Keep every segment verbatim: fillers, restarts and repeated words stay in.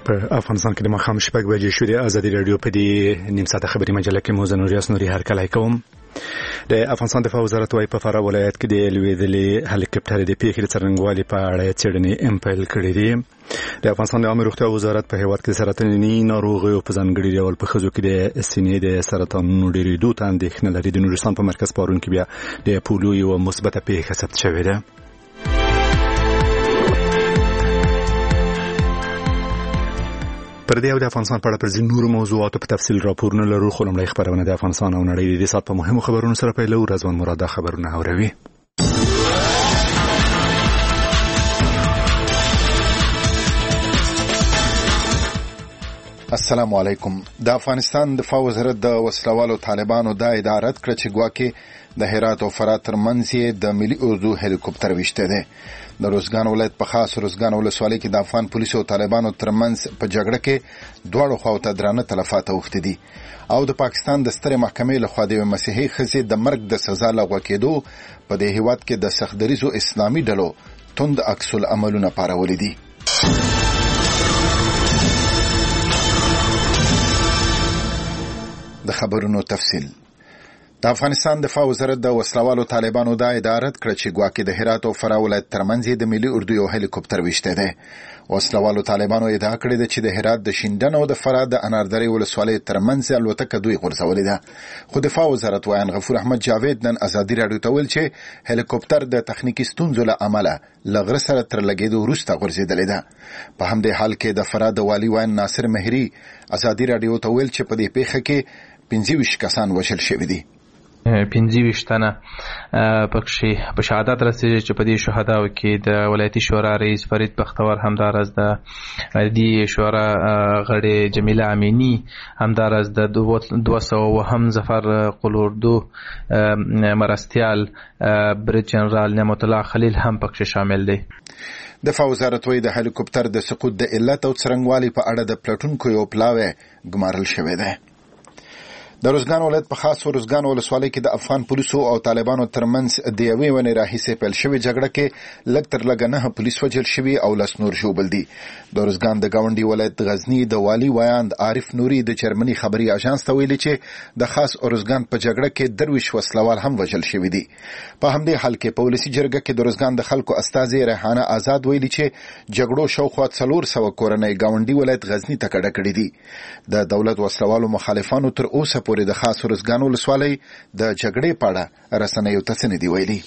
په افغانستان کې د ماښام شپږ بجې شوې دي. ازادي راډیو په دې نیم ساعته خبري مجله کې مو زنوري اسنوري هرکلی کوم. د افغانستان دفاع وزارت وايي په فراه ولایت کې د لوېدلې هلیکاپټر د پیښې د څرنګوالي په اړه څېړنې امپیل کړې دي. د افغانستان د عامه روغتیا وزارت په هیواد کې د سرطاني ناروغیو په ځانګړي ډول په ښځو کې د سینې د سرطانونو ډېرېدو ته اندېښنه لري. د نورستان په مرکز پارون کې بیا د پولیو یوه مثبته پیښه ثبت شوې ده. پر دې او د افغانستان په اړه پر ځینو نورو موضوعاتو په تفصیل راپورونه لرو، خو لومړی خبرونه د افغانستان او نړۍ د دې ساعت په مهمو خبرونو سره پیلوو. رضوان مراد دا خبرونه اوروي. السلام علیکم. د افغانستان دفاع وزارت د وسلوالو طالبانو دا اداره کړ چې ګواکې د هرات او فرات ترمنځ د ملي اردو هلیکوپټر وشته ده. د روزګان ولایت په خاص روزګان ولسوالۍ کې د افغان پولیسو او طالبانو ترمنځ په جګړه کې دواړو خواو ته درانه تلفات اوښتي دي او د پاکستان د سترې محکمې لخوا د مسیحي ښځې د مرګ د سزا لغوه کېدو په دې هیواد کې د سختدریزو اسلامي ډلو توند عکس العملونه پارولي دي. د خبرونو تفصیل. د افغانستان دفاع وزارت د وسلوالو طالبانو دا اداره کړ چې ګواکې د هرات او فراه ولایت ترمنځ د ملي اردو یو هلیکوپټر وشته ده. وسلوالو طالبانو ادعا کړې ده چې د هرات د شیندن او د فراه د اناردرې ولسوالۍ ترمنځ الوتکه دوی غورځولې ده. خو دفاع وزارت وایي غفور احمد جاوید نن ازادي راډیو ته ویل چې هلیکوپټر د تخنیکی ستونزو له امله لغره سره تر لګېدو وروسته غورځېدلې ده. په همدې حال کې د فراه د والي وایي ناصر مهری ازادي راډیو ته ویل چې په دې پیښه کې پنځه ویشت کسان وژل شوي دي. پنځه ویشت تنه پکې په شهادت رسېږي چې په دې شهداو کې د ولایتي شورا رئیس فرید بختور همدارس د دې شورا غړي جمیله امینی همدارس د دوه سوه وهم ظفر قلوردو مرستیال بریج جنرال نعمت الله خلیل هم پکې شامل دي. دفاع وزارت وایي د هلیکوپټر د سقوط د علت او څرنګوالي په اړه د پلټونکو یو پلاوی ګمارل شوی دی. د روزګان ولایت په خاص روزګان ولسوالۍ کې د افغان پولیسو او طالبانو ترمنځ د یوې ونې راهیسې پیل شوې جګړه کې لږ تر لږه نهه پولیس وژل شوي او لس نور ژوبل دي. د روزګان د ګاونډي ولایت غزني د والي ویاند عارف نوري د جرمني خبري اژانس ته ویلي چې د خاص روزګان په جګړه کې درویش وسلوال هم وژل شوي دي. په همدې حال کې په ولسي جرګه کې د روزګان د خلکو استازي ریحانه آزاد ویلي چې جګړو شاوخوا څلور سوه کورنۍ ګاونډي ولایت غزني ته کډه کړې دي. د دولت وسلوالو مخالفانو تر اوسه پورې د خاص روزګان ولسوالۍ د جګړې په اړه رسنیو ته څه نه دي ویلي.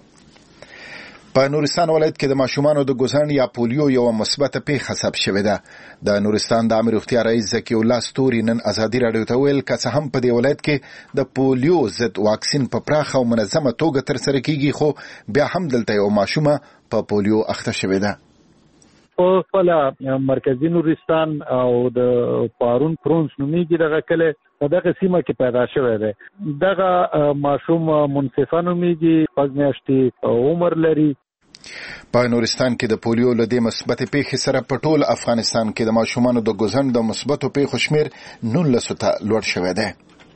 په نورستان ولایت کې د ماشومانو د ګوزن یا پولیو یو مثبته پیښه ثبت شوې ده. د نورستان د عامه روغتیا رئیس ذکی الله ستوري نن ازادي راډیو ته ویل که څه هم په دې ولایت کې د پولیو ضد واکسین په پراخه او منظمه توګه ترسره کیږي، خو بیا هم دلته یو ماشومه په پولیو اخته شوې ده. په خپل مرکزی نورستان او د پارون پرونس نومیږي دغه کله په دغه سیمه کې پیدا شوی دی. دغه ماشوم منصفه نومیږي، شپږ میاشتې عمر لري. په نورستان کې د پولیو له دې مثبتې پیښې سره په ټول افغانستان کې د ماشومانو د ګوزن د مثبتو پیښو شمېر نولسو ته لوړ شوی دی.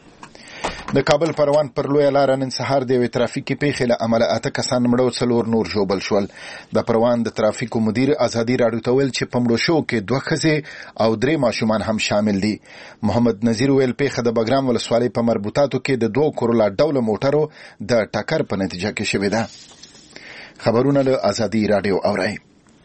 د کابل پروان پر لویه لاره نن سهار د یوې ترافیکي پیښې له امله اته کسان مړه او څلور نور ژوبل شول. د پروان د ترافیکو مدیر ازادي راډیو ته ویل چې په مړو شوو کې دوه ښځې او درې ماشومان هم شامل دي. محمد نذیر ویل پیښه د بګرام ولسوالۍ په مربوطاتو کې د دوه کرولا ډوله موټرو د ټکر په نتیجه کې شوې ده. خبرونه له ازادي راډیو اورئ.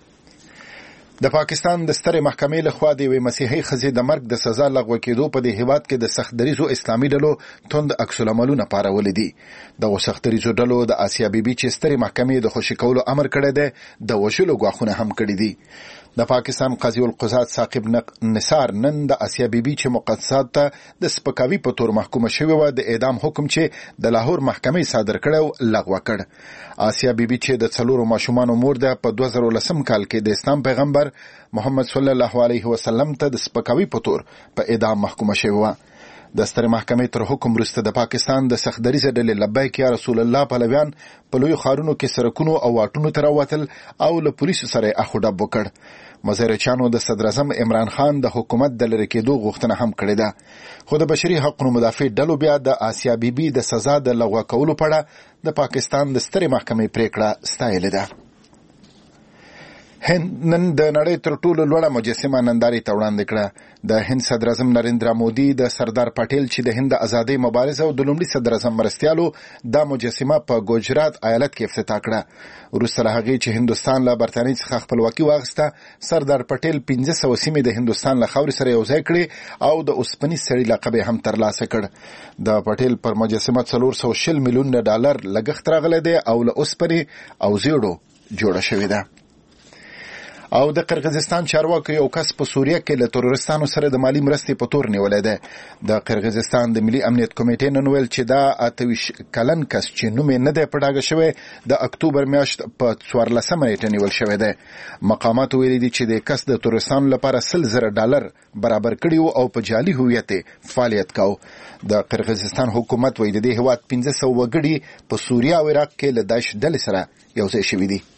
د پاکستان د سترې محکمې لخوا د یوې مسیحي ښځې د مرګ د سزا لغوه کېدو په دې هیواد کې د سختدریزو اسلامي ډلو توند عکس العملونه پارولي دي. دغو سختدریزو ډلو د آسیا بیبي چې سترې محکمې د خوشي کولو امر کړی دی د وژلو ګواښونه هم کړي دي. د پاکستان قاضي القضات ثاقب نثار نن د آسیا بیبي چې مقدسات ته د سپکاوي په تور محکومه شوې وه د اعدام حکم چې د لاهور محکمې صادر کړی لغوه کړ. آسیا بیبي چې د څلورو ماشومانو مور ده په دوه زره لسم کال کې د اسلام پیغمبر محمد صلی الله علیه وسلم ته د سپکاوي په تور په اعدام محکومه شوې وه. د سترې محکمې تر حکم وروسته د پاکستان د سختدریزه ډلې لبیک یا رسول الله پلویان په لویو ښارونو کې سړکونو او واټونو ته راوتل او له پولیسو سره یې اخو ډب وکړ. مظاهرچیانو د صدراعظم عمران خان د حکومت د لرې کېدو غوښتنه هم کړې ده. خو د بشري حقوقو مدافع ډلو بیا د آسیا بیبي د سزا د لغوه کولو په اړه د پاکستان د سترې محکمې پریکړه ستایلې ده. هند نن د نړۍ تر ټولو لوړه مجسمه نندارې ته وړاندې کړه. د هند صدر اعظم نریندرا مودي د سردار پټیل چې د هند د ازادۍ مبارز او د لومړي صدر اعظم مرستیالو دا مجسمه په ګوجرات ایالت کې افتتاح کړه. وروسته له هغې چې هندوستان له برطانیې څخه خپلواکي واخیسته، سردار پټیل پنځه سوه سیمې د هندوستان له خاورې سره یوځای کړې او د اوسپنیز سړي لقب یې هم ترلاسه کړ. د پټیل پر مجسمه څلور سوه شل میلیونه ډالر لګښت راغلی دی او له اوسپنې او زیړو جوړه شوې ده. او د قرغیزستان چارواکو یو کس په سوریه کې له تروریستانو سره د مالی مرستې په تور نیولی دی. د قرغیزستان د ملي امنیت کمیټې نن ویل چې دا اته ویشت کلن کس چې نوم یې نه دی په ډاګه شوی د اکتوبر میاشت په څوارلسمه نیټه نیول شوی دی. مقاماتو ویلي دي چې د کس د تروریستانو لپاره سل زره ډالر برابر کړي او په جعلي هویت فعالیت کاوه. د قرغیزستان حکومت وایي د دې هیواد پنځه سوه وګړي په سوریه او عراق کې له داعش ډلې سره یوځای شوي دي.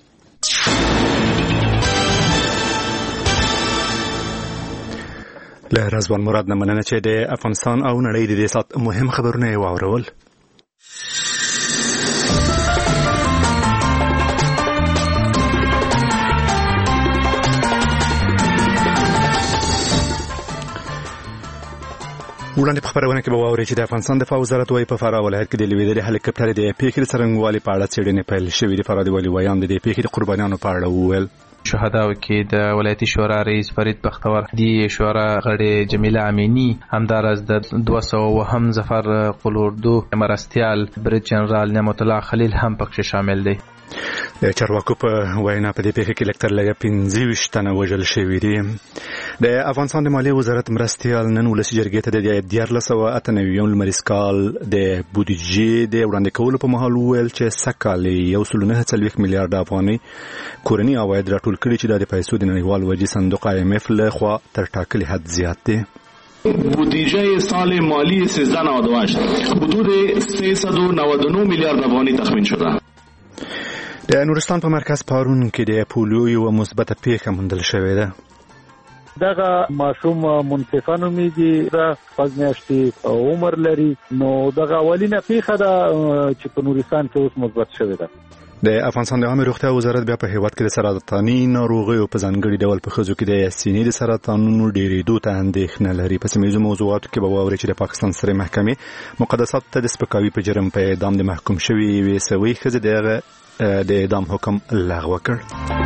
له رضوان مراد نه مننه چې د افغانستان او نړۍ د دې سات مهم خبرونه یې واورول. وړاندې په خبرونه کې به واورئ چې د افغانستان دفاع وزارت وايي په فراه ولایت کې د لوېدلي هلیکاپټر د پیښې د څرنګوالي په اړه څېړنې پیل شوې دي. فراه د والي ویان د دې پیښې د قربانیانو په اړه وویل. شهداو کې د ولایتي شورا رئیس فرید بختور، دی شورا غړې جمیله امینی، همدارس د دوه سوه وهم ظفر قلوردو مرستیال بریج جنرال نعمت الله خلیل هم پکې شامل دی. د چارواکو په وینا په دې پیښه کې لږ تر لږه پنځه ویشت تنه وژل شوي دي. د افغانستان د مالیې وزارت مرستیال نن ولسي جرګې ته د دیارلس سوه اته نوي لمریز کال د بودیجې د وړاندې کولو په مهال وویل چې سږ کال یو سل نهه څلوېښت میلیارډ افغانۍ کورني عواید راټول کړي چې دا د پیسو د نړیوال وجې صندوق آی ایم ایف له خوا تر ټاکلي حد زیات دی. بودجه سال مالی سیزده نود و هشت حدود سیصد و نود و نه میلیارد افغانی تخمین شده. د نورستان په مرکز پارون کې د پولیو یوه مثبته پیښه موندل شوې ده. دغه ماشوم منصفه نومیږي، دا شپږ میاشتې عمر لري. نو دغه اولینه پیښه ده چې په نورستان کې اوس مثبت شوې ده. د افغانستان د عامه روغتیا وزارت بیا په هیواد کې د سرطاني ناروغیو په ځانګړي ډول په ښځو کې د سینې د سرطانونو ډېرېدو ته اندېښنه لري. په سیمه موضوعاتو کې به واورئ چې د پاکستان سترې محکمې مقدساتو ته د سپکاوي په جرم په اعدام د محکوم شوي یوې سوي ښځې د هغه د اعدام حکم لغوه کړ.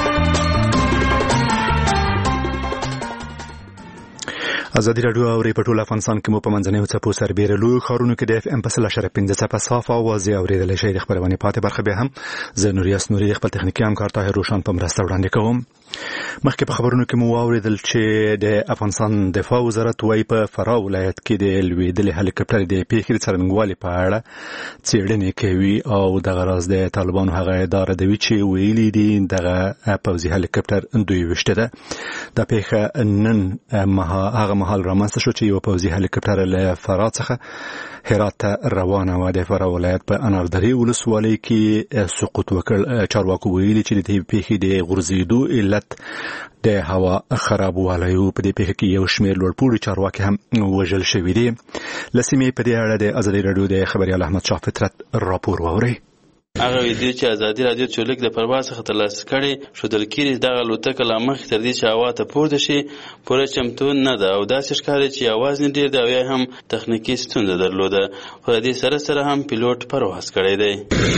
ازادي راډیو اوري په ټول افغانستان کې مو په منځنیو څپو سربېره لویو ښارونو کې د اف ام په سل اشاریه پنځه څپه صاف اوازې اورېدلی شئ. د خپرونې پاتې برخه بیا هم زه نوریاس نوري د خپل تخنیکي همکار طاهر روشان په مرسته وړاندې کوم. مخکې په خبرونو کې مو واورېدل چې د افغانستان دفاع وزارت وايي په فراه ولایت کې د لوېدلي هلیکاپټر د پیښې د څرنګوالي په اړه څېړنې کوي او دغه راز د طالبانو هغه اداره دوي چې ویلي دي دغه پوځي هلیکاپټر دوی وشته ده. دا پیښه نن هغه مهال رامنځته شو چې یو پوځي هلیکاپټر له فراه څخه هرات ته روانه وه. د فراه ولایت په اناردرې ولسوالۍ کې سقوط وکړ. چارواکو ویلي چې د دې پیښې د غورځېدو علت د هوا خرابوالی و. په دې پیښه کې یو شمېر لوړپوړي چارواکي هم وژل شوي دي. له سیمې په دې اړه د ازادي راډیو د خبریال احمد شاه فطرت راپور واورئ. هغه ویډیو چې ازادي راډیو چولک د پرواز څخه ترلاسه کړي ښودل کېږي دغه الوتکه لا مخکې تر دې چې هوا ته پورته شي پوره چمتو نه ده او داسې ښکاري چې اواز یې ډېر دی او یا هم تخنیکي ستونزه درلوده، خو د دې سره سره هم پیلوټ پرواز کړی دی.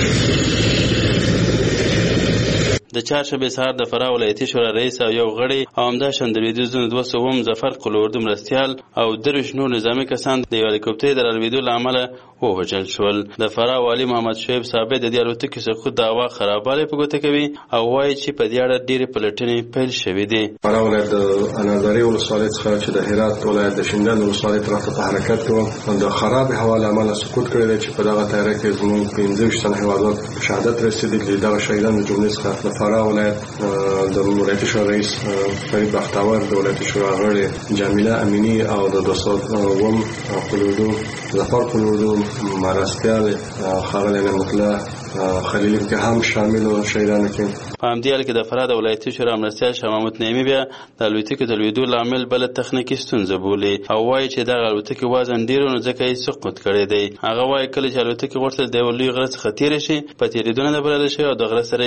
د چهارشنبې سهار د فراه ولایتي شورا رئیس او یو غړی او همداشان د لوېدیځ د دوه سوه وم ظفر قلوردو مرستیال او درویشت نور نظامي کسان د یو هلیکاپټر د رالوېدو له امله ووژل شول. د فراه والي محمد شعیب صابر د دې الوتکې سقوط د هوا خرابوالی په ګوته کوي او وایي چې په دې اړه ډېرې پلټنې پیل شوې دي. فراه ولایت د اناردرې ولسوالۍ څخه چې د هرات ولایت د شینډنډ ولسوالۍ طرف ته په حرکت کوو د خراب هوا له امله سقوط کړی دی چې په دغه طیاره کې زموږ پنځه ویشت تنه هیوادوال شهادت رسېدلي. دغه شهیدان د جملې څخه د فراه ولایت د ولایتي شورا رئیس فرید بختور، د ولایتي شورا غړې جمیله امینی او د دوه سوه اووم قلوردو ظفر قلوردو مرستیال ښاغلی نعمت الله خلیل کې هم شامل و شهیدانو کې. په همدې حال کې د فراه د ولایتي شورا مرستیال شاه محمود نعیمي بیا د الوتکې د لوېدو لامل بله تخنیکي ستونزه بولي او وایي چې دغه الوتکې وزن ډېر و نو ځکه یې سقوط کړی دی. هغه وایي کله چې الوتکې غوښتل د یوه لوی غره څخه تېره شي په تېرېدو نه ده بللی شوې او د غره سره یې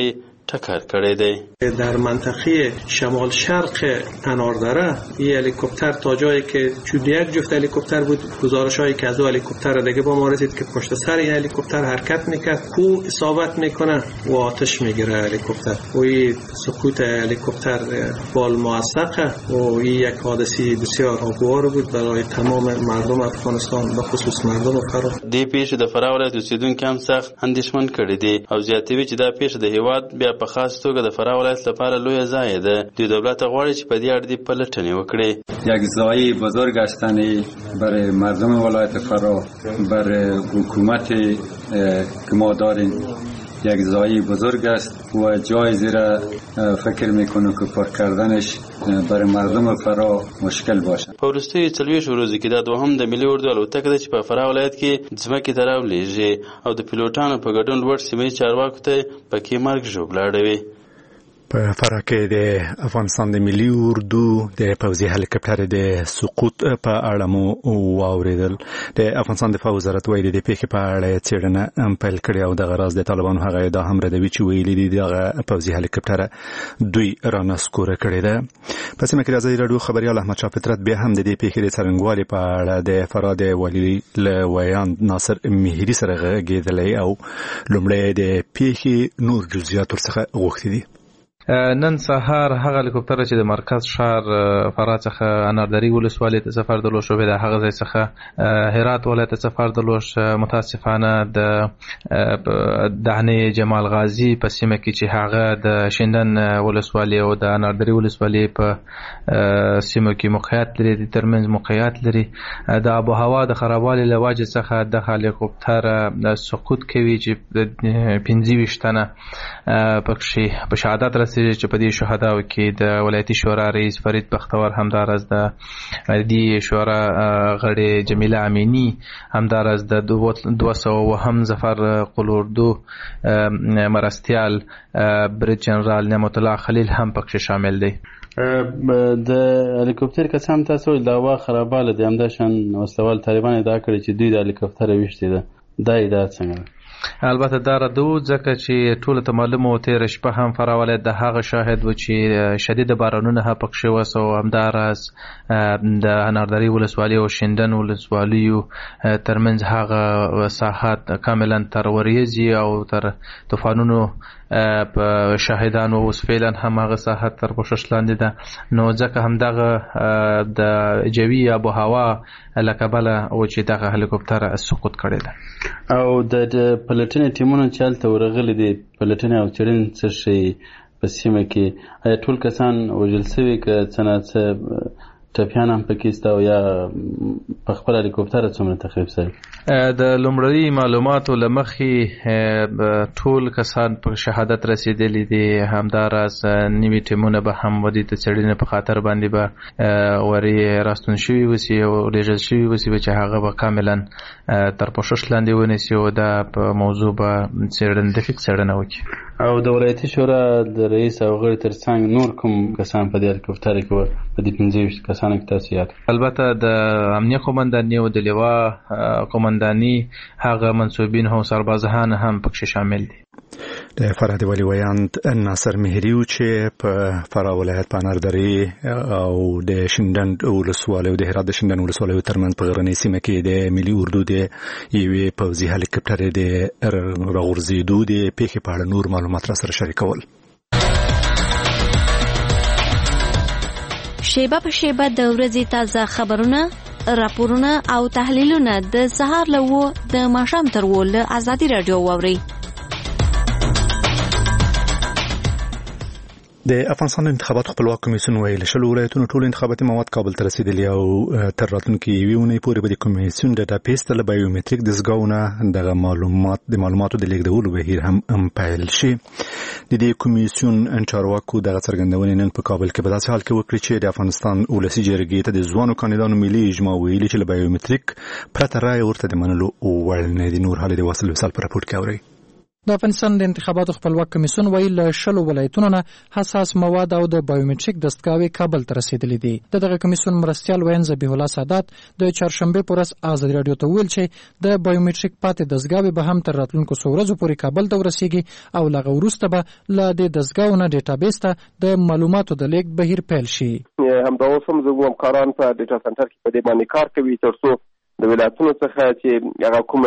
ټکر کړی دی. در منطقه شمال شرق اناردره این هلیکوپتر تا جایی که چود یک جفت هلیکوپتر بود، گزارش هایی که از دو هلیکوپتر دیگه با ما رسید که پشت سر این هلیکوپتر حرکت میکرد، کو اصابت میکنه و آتش میگیره هلیکوپتر و این سقوط هلیکوپتر بال موثقه و این یک حادثه بسیار ناگوار بود برای تمام مردم افغانستان به خصوص مردم فراه. دې پیښې د فراه ولایت اوسیدونکي هم سخت اندېښمن کړي دي او زیاتوي چې دا پیښه د هیواد بیا په خاص توګه د فراه ولایت لپاره لویه ضایعه ده. دوی دولت غواړي چې په دې اړه دې پلټنې وکړي. یک ضایعه بزرگ هستند برای مردم ولایت فراه، برای حکومت که ما داریم یک ضایعه بزرگ است و جای زیر فکر میکنه که پر کردنش برای مردم فراه مشکل باشه. په وروستیو څلوېښتو ورځو کې دا دوهم د ملي اردو الوتکه ده چې په فراه ولایت کې ځمکې ته راولېږي او د پیلوټانو په ګډون لوړ سیمه ییز چارواکو ته پکې مرګ ژوبله اړوي. په فراه کې د افغانستان د ملي اردو د پوځي هلیکاپټر د سقوط په اړه مو واوریدل. د افغانستان دفاع وزارت وایي د پیښې په اړه څېړنه پیل کړې او د غراز د طالبانو هغه ادعا هم ردوي چې ویلي دي دغه پوځي هلیکاپټر دوی رانسکوره کړې ده. په سیمه کې د ازادي راډیو خبریال احمد شاه فطرت بیا هم د دې پیښې د څرنګوالي په اړه د فراه د والي له ویاند ناصر مهري سره غږېدلی او لومړی د پیښې نور جزئیات ورڅخه غوښتي دي. نن سهار هغه هلیکوپټر چې د مرکز ښار فراه څخه اناردري ولسوالۍ ته سفر درلود شوی د هغه ځای څخه هرات ولایت ته سفر درلود. متاسفانه د دهنې جمال غازي په سیمه کې چې هغه د شندن ولسوالۍ او د اناردري ولسوالۍ په سیمه کې موقعیت لري، د ترمنځ موقعیت لري. د آب و هوا د خرابوالي له وجې څخه د هلیکوپټر سقوط کوي چې پنځه ویشت تنه پکې په شهادت رسېږي چې په دې شهداو کې د ولایتي شورا رئیس فرید بختور، همدارس د دې شورا غړې جمیله امینی، همدارس د دوه سوه وهم ظفر قلوردو مرستیال برید جنرال نعمت الله خلیل هم پکې شامل دی. د هلیکوپټر کسان تاسو د هوا خرابواله د همداشان وسلوال طالبان ادعا کړې چې دوی د هلیکوپټر ویشتي ده. دا ادعا څنګه؟ البته دا ردو ځکه چې ټول ته معلومه و تېره شپه هم فراه ولایت د هغه شاهد و چې شدید بارانونه هم پکښې وسو او همداراز د اناردري ولسوالۍ او شندن ولسوالیو ترمنځ هغه ساحات کاملا تر وریځې او تر طوفانونو په شاهدان و اوس فعلا هم هغه ساحات تر پوښښ لاندې ده. نو ځکه همدغه د جوي آب و هوا له کبله و چې دغه هلیکوپټر سقوط کړی ده. او د پلټنې ټیمونه چې هلته ورغلي دي پلټنې او څېړنې څه شي په سیمه کې، آیا ټول کسان وژل سوي که څه نه څه ټپیان هم پکې سته او یا په خپل هلیکوپټر څومره تخریب شوي؟ د لومړني معلوماتو له مخې ټول کسان په شهادت رسېدلي دي. همداراز نوي ټیمونه به هم ودې ته څېړنې په خاطر باندې به ورې راستون شوي وسي او لېږل شوي وسي چې هغه به کاملا تر پوښښ لاندې ونیسي او دا په موضوع به څېړنه دقیق څېړنه وکړي. او د ولایتي شورا د رئیس او غړي ترڅنګ نور کوم کسان په دې هلیکوپټر کې وو؟ په دې پنځه ویشت کسانو کې تاسو یاد؟ البته د امنیه قومنداني او د لوا قومنداني هغه منصوبین او سربازان هم پکې شامل دي. د فراه د والي ویاند ناصر مهري چې په فراه ولایت په اناردري او د شندن ولسوالۍ او د هرات د شندن ولسوالۍ ترمنځ په غرنۍ سیمه کې د ملي اردو د یوې پوځي هلیکاپټر د راغورځېدو د پیښې په اړه نور معلومات را سره شریکول. شیبه په شیبه د ورځې تازه خبرونه، راپورونه او تحلیلونه د سهار له و د ماښام تر و له ازادي راډیو واورئ. د افغانستان انتخابات خپلواک کمیسیون ویل شل ولایتونو ټول انتخاباتي مواد کابل ته رسیدلي او تر راتلونکي یوې اونۍ پورې به د کمیسیون ډیټابیس ته له بایومټریک دستګاهونه دغه معلومات د معلوماتو د لیږدولو بهیر هم پیل شي. د دې کمیسیون چارواکو دغه څرګندونې نن په کابل کې په داسې حال کې وکړي چې د افغانستان ولسي جرګې ته د ځوانو کاندیدانو ملي اجماع ویلي چې له بایومټریک پرته رایه ورته د منلو وړ نه دي. نور حال د واصل وصال په راپور کې اورئ. د افغانستان د انتخاباتو خپلواک کمیسیون وایي له شلو ولایتونو نه حساس مواد او د بایومټریک دستګاوې کابل ته رسیدلې دي. د دغه کمیسیون مرستیال وین ذبیح الله سادات د چهارشنبه په ورځ آزادي راډیو ته ویل چې د بایومټریک پاتې دستګاوې به هم تر راتلونکو څو ورځو پورې کابل ته ورسیږي او له هغه وروسته به له دې دستګاو نه ډیټابیس ته د معلوماتو د لیږد بهیر پیل شي. همدا اوس هم زموږ همکاران په ډیټا سنټر کې په دې باندې کار کوي تر څو د ولایتونو څخه چې هغه کومه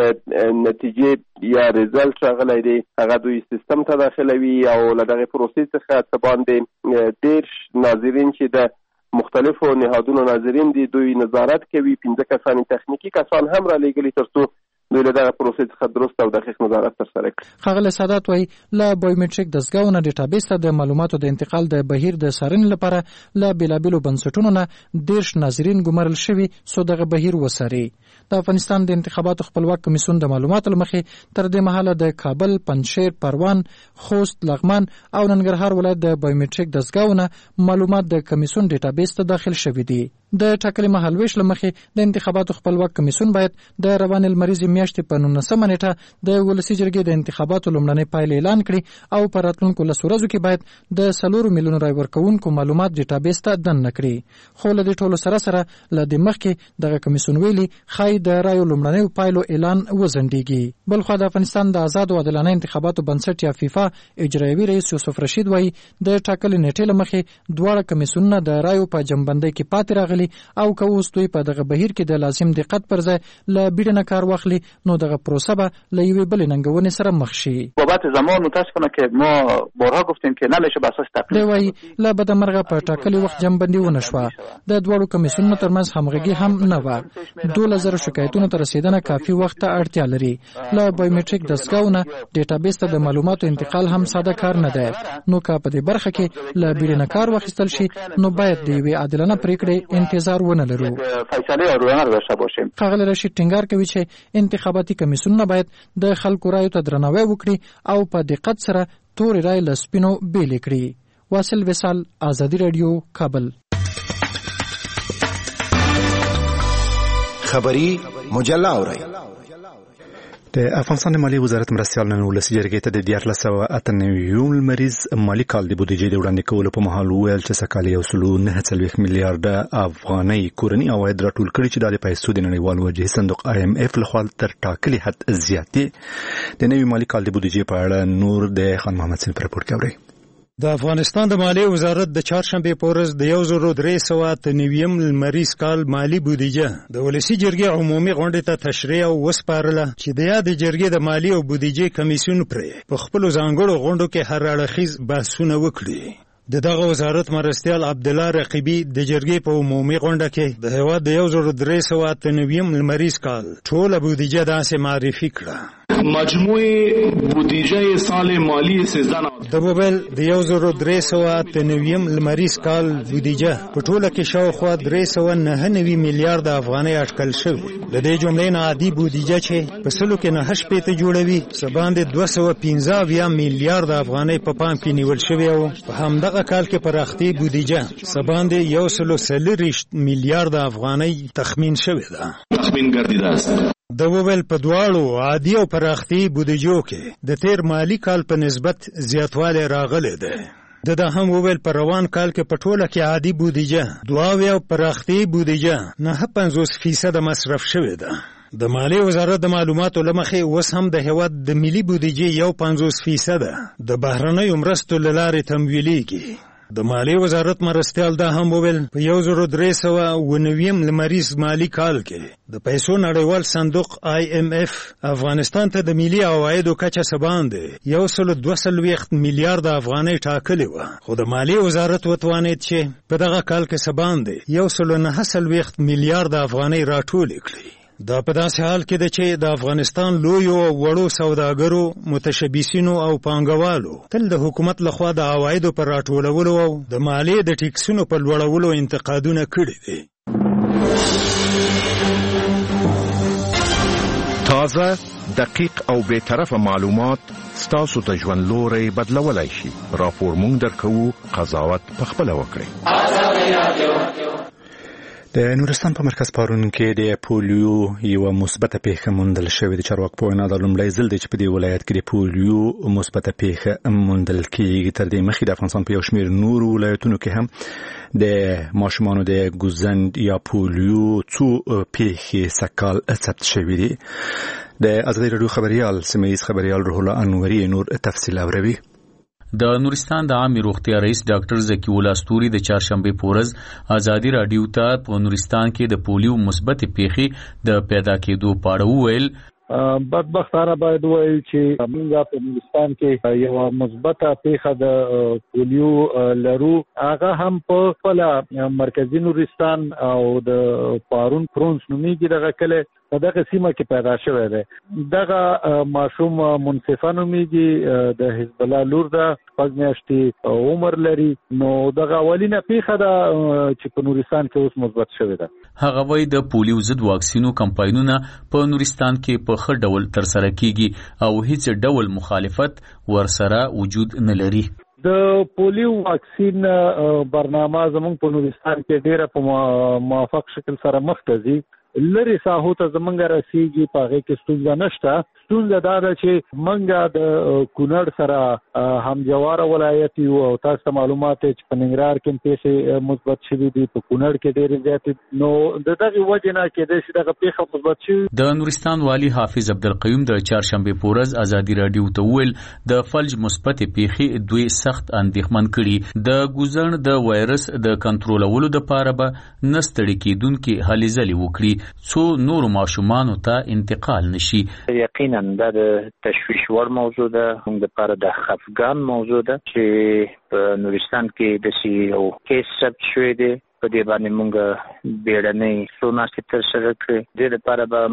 نتیجې یا ریزلټ راغلی دی هغه دوی سیستم ته داخلوي او له دغه پروسې څخه څه باندې ډېر ناظرین چې د مختلفو نهادونو ناظرین دي دوی نظارت کوي. پنځه کسان تخنیکی کسان هم را لېږلي تر څو دوی له دغه پروسې څخه درست او دقیق نظارت ترسره کړي. ښاغلی سادات وایي له بایومټریک دستګاو نه ډیټابیس ته د معلوماتو د انتقال د بهیر د څارنې لپاره له بېلابېلو بنسټونو نه دېرش ناظرین ګمارل شوي څو دغه بهیر وڅاري. د افغانستان د انتخاباتو خپلواک کمیسیون د معلوماتو له مخې تر دې مهاله د کابل، پنجشیر، پروان، خوست، لغمان او ننګرهار ولایت د بایومټریک دستګاو نه معلومات د کمیسیون ډیټابیس ته داخل شوي دي. د ټاکلي مهالویش له مخې د انتخاباتو خپلواک کمیسیون باید د روانې لمریزې میاشتې په نولسمه نیټه د ولسي جرګې د انتخاباتو لومړنۍ پایلې اعلان کړي او په راتلونکو لسو ورځو کې باید د څلورو میلیونو رای ورکوونکو معلومات ډیټابیس ته دننه کړي. خو له دې ټولو سره سره له دې مخکې دغه کمیسیون ویلي ښایي د رایو لومړنیو پایلو اعلان وځنډېږي. بلخوا د افغانستان د آزاد او عادلانه انتخاباتو بنسټ یا فیفا اجرایوي رئیس یوسف رشید وایي د ټاکلې نیټې له مخې دواړه کمیسیونونه د رایو په جمعبندۍ کې پاتې راغلي او که اوس دوی په دغه بهیر کې د لازم دقت پر ځای له بیړه نه کار واخلي نو دغه پروسه به له یوې بلې ننګونې سره مخ شي. بابت زمان متاسفانه که ما بارها گفتیم که نمیشه بر اساس تقلید. دی وایي له بدمرغه په ټاکلي وخت جمعبندي ونه شوه. د دواړو کمیسیونونو ترمنځ همغږي هم نه وه. دولس زره شکایتونو ته رسیدنه کافي وخت ته اړتیا لري. له بایومټریک دستګاو نه ډیټابیس ته د معلوماتو انتقال هم ساده کار نه دی. نو که په دې برخه کې له بیړه نه کار واخیستل شي نو باید د یوې عادلانه پریکړې انتظار ونه لرو. فیصله روانه داشته باشیم. ښاغلی رشید ټینګار کوي چې انتخاباتي کمیسیونونه باید د خلکو رایو ته درناوی وکړي او په دقت سره تورې رای له سپینو بیلې کړي. واصل وصال، آزادي راډیو، کابل. خبری مجله اورئ. د افغانستان د مالیې وزارت مرستیال نن ولسي جرګې ته د دیارلس سوه اته نوي لمریز مالي کال د بودیجې د وړاندې کولو په مهال وویل چې سږکال یو سلو نهه څلوېښت میلیارډه افغانۍ کورني عواید راټول کړي چې دا د پیسو د نړیوال وجهي صندوق آی ایم اف لخوا تر ټاکلي حد زیات دي. د نوي مالي کال د بودیجې په اړه نور د خان محمد سین په رپورټ کې اورئ. د افغانستان د مالیې وزارت د چهارشنبې په ورځ د یو زرو درې سوه اته نوي لمریز کال مالي بودیجه د ولسي جرګې عمومي غونډې ته تشریح او وسپارله چې د یادې جرګې د مالیې او بودیجې کمیسیون پرې په خپلو ځانګړو غونډو کې هر اړخیز بحثونه وکړي. د دغه وزارت مرستیال عبدالله رقیبي د جرګې په عمومي غونډه کې د هېواد د یو زرو درې سوه اته نوي لمریز کال ټوله بودیجه داسې معرفي کړه. مجموعه بودیجه سال مالی سیزده د وویل د یو زرو درې سوه اته نوي لمریز کال بودیجه په ټوله کې شاوخوا درې سوه نهه نوي میلیارډه افغانۍ اټکل شوې. د دې جملې نه عادي بودیجه چې په سلو کې نهه شپېته جوړوي څه باندې دوه سوه پنځه اویا میلیارډه افغانۍ په پام کې نیول شوې او په همدغه کال کې پراختي بودیجه څه باندې یو سلو څلوېښت میلیارډه افغانۍ تخمین شوې ده. تخمین ګرځیده است. د وویل په دواړو عادي او پراختي بودیجو کې د تیر مالی کال په نسبت زیاتوالی راغلی دی. د دا هم وویل په روان کال کې په ټوله کې عادي بودیجه دوه اویا پراختي بودیجه نهه پنځوس فیصده مصرف شوې ده. د مالیې وزارت د معلوماتو له مخې اوس هم د هېواد د ملي بودیجې یو پنځوس فیصده د بهرنیو مرستو له لارې تمویلیږي. د مالیې وزارت مرستیال دا هم وویل په یو زرو درې سوه اوه نوي لمریز مالي کال کې د پیسو نړیوال صندوق آی ایم اف افغانستان ته د ملي عوایدو کچه څه باندې یو سلو دوه څلوېښت میلیارډه افغانۍ ټاکلې وه. خو د مالیې وزارت وتوانېد چې په دغه کال کې څه باندې یو سلو نهه څلوېښت میلیارډه افغانۍ راټولې کړي. دا په داسې حال کې ده چې د افغانستان لویو او وړو سوداګرو، متشبثینو او پانګوالو تل د حکومت لخوا د عوایدو پر راټولولو او د مالیې د ټیکسونو په لوړولو انتقادونه کړي دي. تازه، دقیق او بی‌طرفه معلومات ستاسو ته ژوند لوری بدلولای شي. راپور مونږ درکوو، قضاوت پخپله وکړئ. د نورستان په مرکز پارون کې د پولیو یو مثبته پیښه موندل شوې د چارواکو په وینا د لومړی ځل دی چې په دې ولایت کې د پولیو مثبته پیښه موندل کېږي. تر دې مخکې د افغانستان په یو شمېر نورو ولایتونو کې هم د ماشومانو د ګوزند یا پولیو څو پیښې سږکال ثبت شوې دي. د ازادي راډیو خبریال سیمه ییز خبریال روح الله انوري نور تفصیل اوروي. د نورستان د عامې روغتیا رئیس ډاکټر زکی الله استوري د چهارشنبه پورز ازادي راډیو ته په نورستان کې د پولیو مثبت پیښې د پیدا کېدو په اړه وویل. بدبختانه باید وایو چې موږ په نورستان کې یو مثبته پیښه د پولیو لرو. هغه هم په خپل مرکزی نورستان او د پارون پرونس نومیږي دغه کله په دغه سیمه کې پیدا شوی دی. دغه ماشوم منصفه نومیږي د حزب الله لور ده، شپږ میاشتې عمر لري. نو دغه اولینه پیښه ده چې په نورستان کې اوس مثبت شوې ده. هغه وایي د پولیو ضد واکسینو کمپاینونه په نورستان کې په ښه ډول ترسره کیږي او هیڅ ډول مخالفت ورسره وجود نه لري. د پولیو واکسین برنامه زموږ په نورستان کې ډیره په موافق شکل سره مخ ته ځي. لری ساحو ته زمونږ رسیږي په هغه کې ستونزه نشته. ستونزه دا ده چې مونږ د کونړ سره همجواره ولایت یو او تاسو معلومات چې په ننګرهار کې پیښې مثبت شوې دي، په کونړ کې ډېرې زیاتې. نو د دغه وجه نه کېدای شي دغه پیښه مثبت شي. د نورستان والی حافظ عبدالقیوم د چهارشنبه پورز ازادي راډیو ته ویل د فلج مثبت پیښې دوی سخت اندېښمن کړي. د ګوزن د وایرس د کنټرولولو لپاره به نستړي کېدونکي هلې ځلې وکړي څو نور ماشومانو ته انتقال نشي. یقینا دا د تشویش وړ موضوع ده، موږ لپاره د خفګان موضوع ده چې په نورستان کې د سی یو کیس ثبت شوی دی. په دې باندې موږ بیړنۍ څوناستې ترسره کړې. دې لپاره به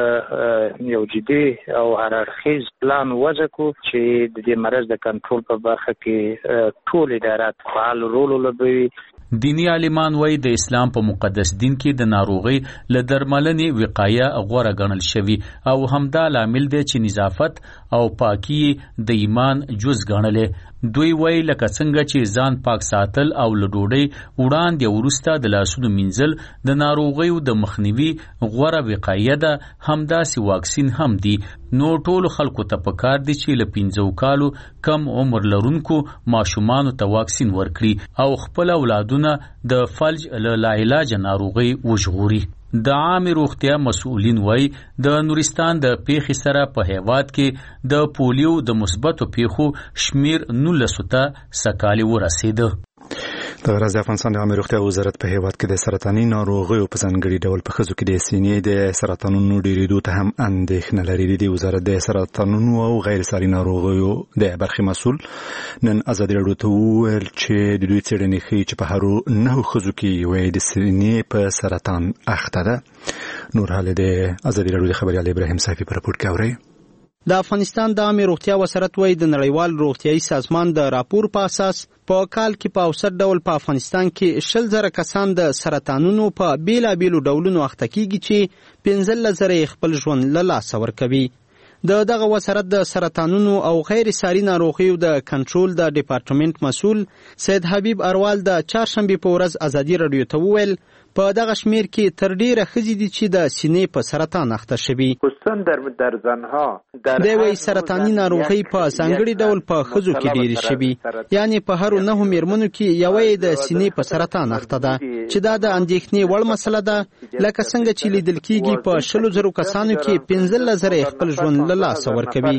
موږ یو جدي او هر اړخیز پلان وضع کړو چې د دې مرض د کنټرول په برخه کې ټول ادارات فعال رول ولوبوي. دینی عالمان وایي د اسلام په مقدس دین کې د ناروغي له درملنې وقایه غوره ګڼل شوی او همدا لامل دی چې نظافت او پاکي د ایمان جز ګڼلې. دوی وایي لکه څنګه چې ځان پاک ساتل او له ډوډۍ وړاندې وروسته د لاسونو مینځل د ناروغیو د مخنیوي غوره وقایه ده، همداسې واکسین هم دی. نو ټولو خلکو ته پکار دي چې له پنځو کالو کم عمر لرونکو ماشومانو ته واکسین ورکړي او خپل اولادونه د فلج له لاعلاج ناروغي وژغوري. د عامې روغتیا مسؤلین وایي د نورستان د پیښې سره په هیواد کې د پولیو د مثبتو پیښو شمیر نولسو ته سږکال ورسېده. د غرض افغانستان د عامې روغتیا وزارت په هیواد کې د سرطاني ناروغیو په ځانګړي ډول په ښځو کې د سینې د سرطانونو ډېرېدو ته هم اندېښنه لري. د وزارت د سرطانونو او غیر ساري ناروغیو د برخې مسؤل نن ازادي راډیو ته وویل چې د دوی څېړنې ښیي چې په هرو نهو ښځو کې یوې د سینې په سرطان اخته ده. نور حال د ازادي راډیو د خبریال ابراهیم صافي په راپور کې اورئ. د افغانستان د عامې روغتیا وزارت وایي د نړیوال روغتیايي سازمان د راپور په اساس په کال کې په اوسط ډول په افغانستان کې شل زره کسان د سرطانونو په بیلابیلو ډولونو اخته کیږي چې پنځلس زره خپل ژوند له لاسه ورکوي. د دغه وزارت د سرطانونو او غیر ساري ناروغیو د کنټرول د ډپارټمنټ مسؤل سید حبیب اروال د چهارشنبه په ورځ ازادي راډیو ته وویل په دغه شمیر کې تر ډیره ښځې دي چې د سینې په سرطان اخته شوي. دی وایي سرطاني ناروغۍ په ځانګړي ډول په ښځو کې ډیرې شوي، یعنې په هرو نهو میرمنو کې یوه د سینې په سرطان اخته ده چې دا د اندېښنې وړ مسله ده. لکه څنګه چې لیدل کېږي په شلو زرو کسانو کې پنځلس زره خپل ژوند له لاسه ورکوي.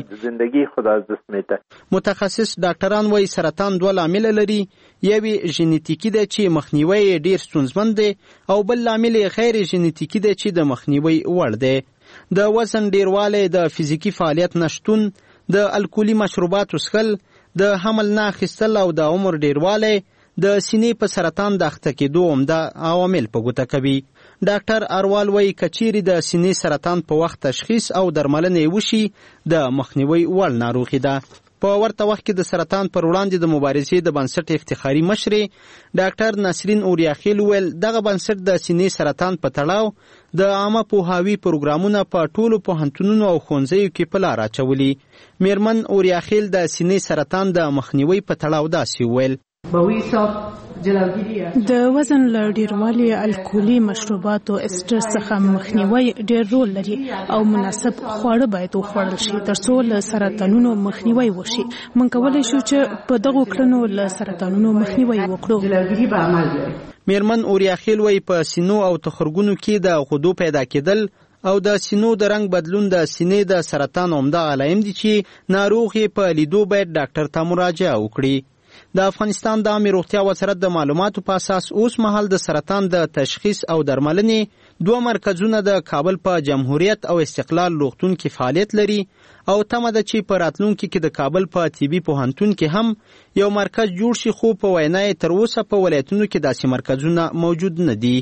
متخصص ډاکټران وایي سرطان دوه لامله لري، یوې ژنیتیکي ده چې مخنیوی یې ډیر ستونزمن دی او بل لامل غیر ژنیتیکي دی چې د مخنیوي وړ دی. د وزن ډیروالی، د فزیکي فعالیت نشتون، د الکولي مشروباتو څښل، د حمل نه اخیستل او د عمر ډیروالی د سینې په سرطان د اخته کېدو عمده عوامل په ګوته کوي. ډاکټر اروال وایي که چیرې د سینې سرطان په وخت تشخیص او درملنه وشي د مخنیوي وړ ناروغي ده. په ورته وخت کې د سرطان پر وړاندې د مبارزې د بنسټ افتخاري مشرې ډاکټر نسرین اوریاخیل ویل دغه بنسټ د سینې سرطان په تړاو د عامه پوهاوي پروګرامونه په ټولو پوهنتونونو او ښوونځیو کې په لار اچولي. میرمن اوریاخیل د سینې سرطان د مخنیوي په تړاو داسې ویل د وزن له ډیروالي الکولي مشروباتو استرس څخه مخنیوي ډیر رول لري او مناسب خواړه باید وخوړل شي ترڅو له سرطانونو مخنیوي وشي. موږ کولای شو چې په دغو کړنو له سرطانونو مخنیوي وکړو. میرمن اوریاخیل وایي په سینو او تخرګونو کې د غدو پیدا کېدل او د سینو د رنگ بدلون د سینې د سرطان عمده علائم دي چې ناروغ یې په لیدو باید ډاکټر ته مراجعه وکړي. د افغانستان د عامه روغتیا وزارت د معلوماتو په اساس اوس مهال د سرطان د تشخیص او درملنې دوه مرکزونه د کابل په جمهوریت او استقلال روغتون کې فعالیت لري او تمه ده چې په راتلونکي کې د کابل په طبي پوهنتون کې هم یو مرکز جوړ شي، خو په وینا یې تر اوسه په ولایتونو کې داسې مرکزونه موجود نه دي.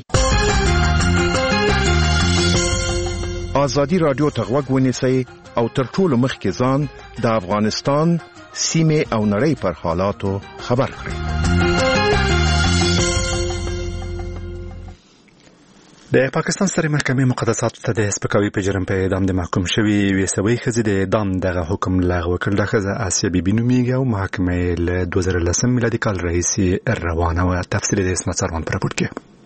آزادی رادیو ته غوږ ونیسئ او تر ټولو مخکې ځان د افغانستان سیمه او نړۍ پر حالاتو خبر کړئ. د پاکستان سترې محکمې مقدساتو ته د سپکاوي په جرم په اعدام د محکوم شوي ویسوي ښځې د اعدام دغه حکم لغوه کړ. دا ښځه آسیا بیبي نومیږي او محاکمه له دوه زره لسم میلادي کال راهیسې روانه وه. تفصیل د اسمت سروان په راپور کې.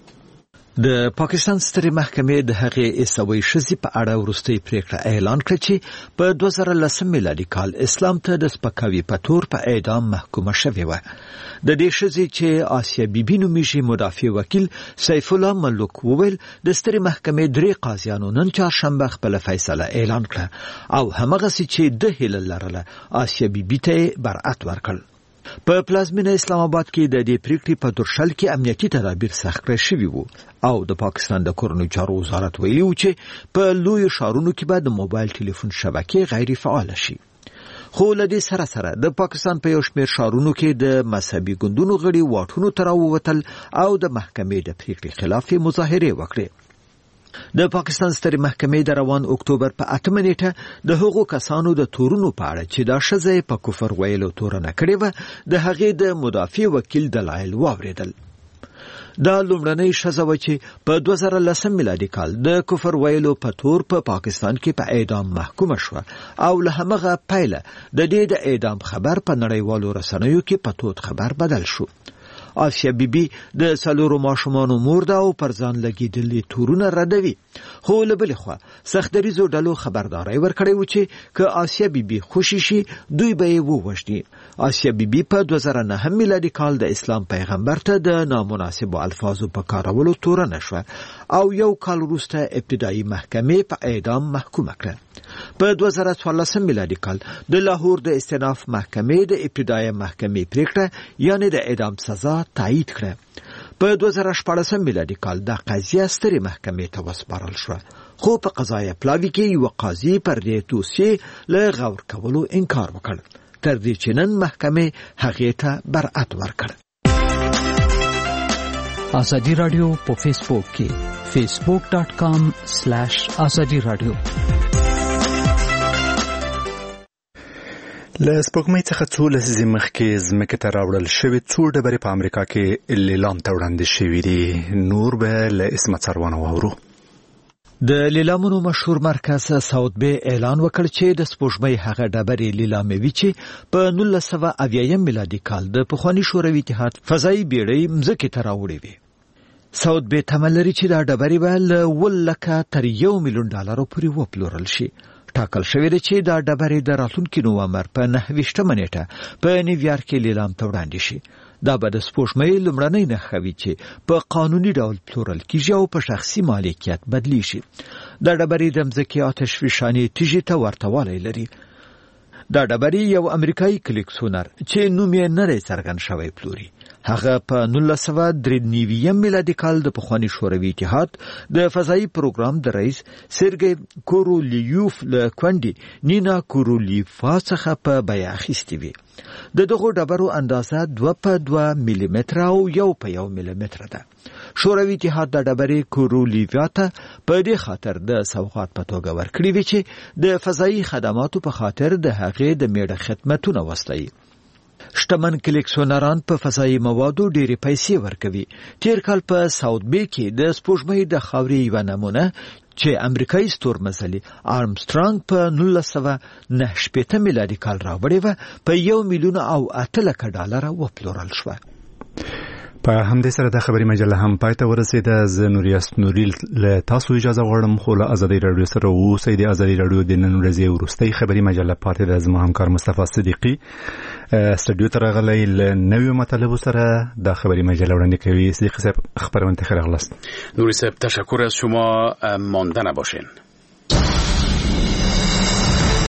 د پاکستان سترې محکمې د هغې عیسوي ښځې په اړه وروستۍ پریکړه اعلان کړه چې په دوه زره لسم میلادي کال اسلام ته د سپکاوي په تور په اعدام محکومه شوې وه. د دې ښځې چې آسیا بیبي نومیږي مدافع وکیل سیف الله ملوک وویل د سترې محکمې درې قاضیانو نن چهارشنبه خپله فیصله اعلان کړه او همغسې چې د هیله لرله آسیا بیبي ته برأت ورکړ. په پلازمینه اسلام آباد کې د دې پریکړې په درشل کې امنیتي تدابیر سخت کړی شوي وو او د پاکستان د کورنیو چارو وزارت ویلي و چې په لویو ښارونو کې به د موبایل ټلیفون شبکې غیر فعاله شي. خو له دې سره سره د پاکستان په یو شمېر ښارونو کې د مذهبي ګوندونو غړي واټونو ته راووتل او د محکمې د پریکړې خلاف مظاهرې وکړې. د پاکستان سترې محکمې د روان اکتوبر په اتمه نیټه د هغو کسانو د تورونو په اړه چې دا ښځه په کفر ویلو تورنه کړې وه د هغې د مدافع وکیل دلایل واورېدل. دا لومړنۍ ښځه وه چې په دوه زره لسم میلادي کال د کفر ویلو په تور په پا پاکستان کې په اعدام محکومه شوه او له همغه پیله د دې د اعدام خبر په نړیوالو رسنیو کې په تود خبر بدل شو. آسیا بیبي د څلورو ماشومانو مور ده او پر ځان لګېدلي تورونه ردوي، خو له بلې خوا سختدریځو ډلو خبرداری ورکړی و چې که آسیا بیبي خوشي شي دوی به یې ووژني. آسیا بیبي په دوه زره نهم میلادي کال د اسلام پیغمبر ته د نامناسبو الفاظو په کارولو تورنه شوه او یو کال وروسته ابتدایي محکمې په اعدام محکومه کړه. په دوه زره څوارلسم میلادي کال د لاهور د استئناف محکمې د ابتدایي محکمې پریکړه یعنې د اعدام سزا تایید کړه. په دوه زره شپاړسم میلادي کال دا قضیه سترې محکمې ته وسپارل شوه، خو په قضایه پلاوي کې یو قاضي پر دې دوسیې له غور کولو انکار وکړ تر دې چې نن محکمې هغې ته برأت ورکړ. آزادی رادیو په فیسبوک کې فیسبوک ډاټ کام سلیش آزادی رادیو. له سپوږمۍ څخه څو لسیزې مخکې ځمکې ته راوړل شوې څو ډبرې په امریکا کې لیلام ته وړاندې شوي دي. نور به له اسمت سروان واورو. د لیلامونو مشهور مرکز ساوت بی اعلان وکړ چې د سپوږمۍ هغه ډبرې لیلاموي چې په نولس سوه اویایم میلادي کال د پخواني شوروي اتحاد فضایي بیړۍ مځکې ته راوړې وې. ساوت بی تمه لري چې دا ډبرې به له اووه لکه تر یو میلیون ډالرو پورې وپلورل شي. ټاکل شوی دی چې دا ډبرې د راتلونکي نومبر په نهه ویشتمه نیټه په نیویارک کې لیلام ته وړاندې شي. دا به د سپوږمۍ لومړنۍ نښه وي چې په قانوني ډول پلورل کیږي او په شخصي مالکیت بدلیږي. دا ډبرې د مځکې آتشفشانې تیږې ته ورته والی لري. دا ډبرې یو امریکایي کلیکسیونر چې نوم یې نه دی څرګند شوی پلوري. هغه په نولس سوه درې نوي میلادي کال د پخواني شوروي اتحاد د فضایي پروګرام د رئیس سرګی کورولیوف له کونډې نینا کورولیوفا څخه په بیه اخیستې وې. د دغو ډبرو اندازه دوه په دوه میلی متره او یو په یو میلی متره ده. شوروي اتحاد د ډبرې کورولیوفا ته په دې خاطر د سوغات په توګه ورکړې وې چې د فضایي خدماتو په خاطر د هغې د میړه خدمتونه وستایي. شتمن کلیکسیونران په فضایي موادو ډېرې پیسې ورکوي. تیر کال په ساوت بی کې د سپوږمۍ د خاورې یوه نمونه چې امریکایي ستورمزلي آرمسترانګ په نولس سوه نهه شپېته میلادي کال راوړې وه په یو میلیون او اته لکه ډالره وپلورل شوه. په همدې سره د خبري مجله هم پای ته ورسېده. زه نوریاس نوري له تاسو اجازه غواړم خو له ازادي رادیو سره اوسئ. د ازادي رادیو د نن ورځې وروستۍ خبري مجله پاتې ده. زما همکار مصطفی صدیقي استودیو ته راغلی له نویو مطالبو سره د خبری مجله وړاندې کوي. صدیقی صاحب خبرونه ته راغلاست. نوری صاحب تشکر از شما. مانده نباشین.